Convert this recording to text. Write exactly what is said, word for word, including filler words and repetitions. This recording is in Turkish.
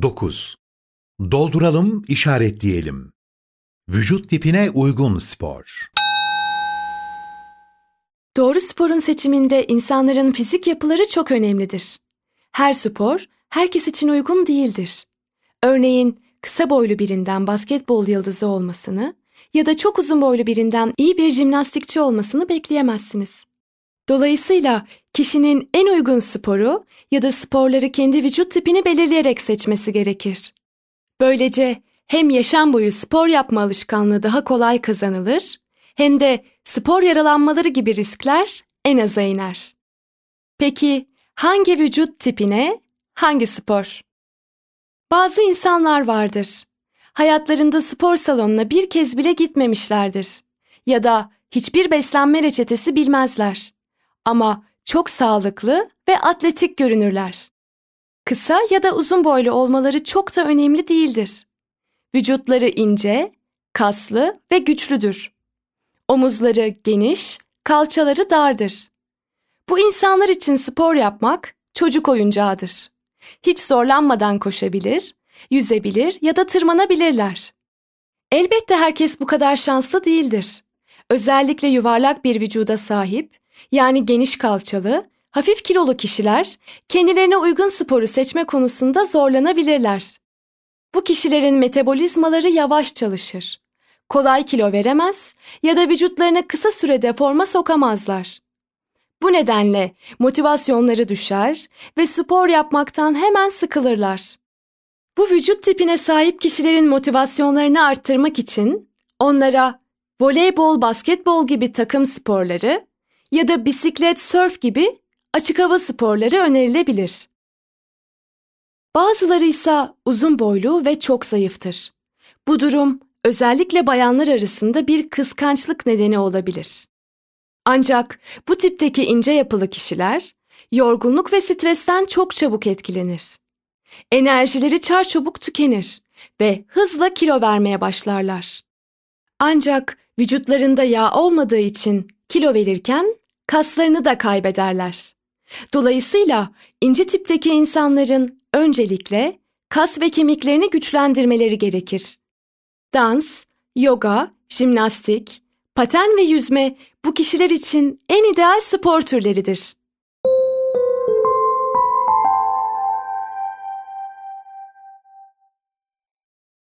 dokuz. Dolduralım, işaretleyelim. Vücut tipine uygun spor. Doğru sporun seçiminde insanların fizik yapıları çok önemlidir. Her spor, herkes için uygun değildir. Örneğin, kısa boylu birinden basketbol yıldızı olmasını ya da çok uzun boylu birinden iyi bir jimnastikçi olmasını bekleyemezsiniz. Dolayısıyla kişinin en uygun sporu ya da sporları kendi vücut tipini belirleyerek seçmesi gerekir. Böylece hem yaşam boyu spor yapma alışkanlığı daha kolay kazanılır, hem de spor yaralanmaları gibi riskler en aza iner. Peki hangi vücut tipine, hangi spor? Bazı insanlar vardır. Hayatlarında spor salonuna bir kez bile gitmemişlerdir. Ya da hiçbir beslenme reçetesi bilmezler. Ama çok sağlıklı ve atletik görünürler. Kısa ya da uzun boylu olmaları çok da önemli değildir. Vücutları ince, kaslı ve güçlüdür. Omuzları geniş, kalçaları dardır. Bu insanlar için spor yapmak çocuk oyuncağıdır. Hiç zorlanmadan koşabilir, yüzebilir ya da tırmanabilirler. Elbette herkes bu kadar şanslı değildir. Özellikle yuvarlak bir vücuda sahip, yani geniş kalçalı, hafif kilolu kişiler kendilerine uygun sporu seçme konusunda zorlanabilirler. Bu kişilerin metabolizmaları yavaş çalışır. Kolay kilo veremez ya da vücutlarını kısa sürede forma sokamazlar. Bu nedenle motivasyonları düşer ve spor yapmaktan hemen sıkılırlar. Bu vücut tipine sahip kişilerin motivasyonlarını arttırmak için onlara voleybol, basketbol gibi takım sporları ya da bisiklet, sörf gibi açık hava sporları önerilebilir. Bazıları ise uzun boylu ve çok zayıftır. Bu durum özellikle bayanlar arasında bir kıskançlık nedeni olabilir. Ancak bu tipteki ince yapılı kişiler yorgunluk ve stresten çok çabuk etkilenir. Enerjileri çarçabuk tükenir ve hızla kilo vermeye başlarlar. Ancak vücutlarında yağ olmadığı için kilo verirken kaslarını da kaybederler. Dolayısıyla ince tipteki insanların öncelikle kas ve kemiklerini güçlendirmeleri gerekir. Dans, yoga, jimnastik, paten ve yüzme bu kişiler için en ideal spor türleridir.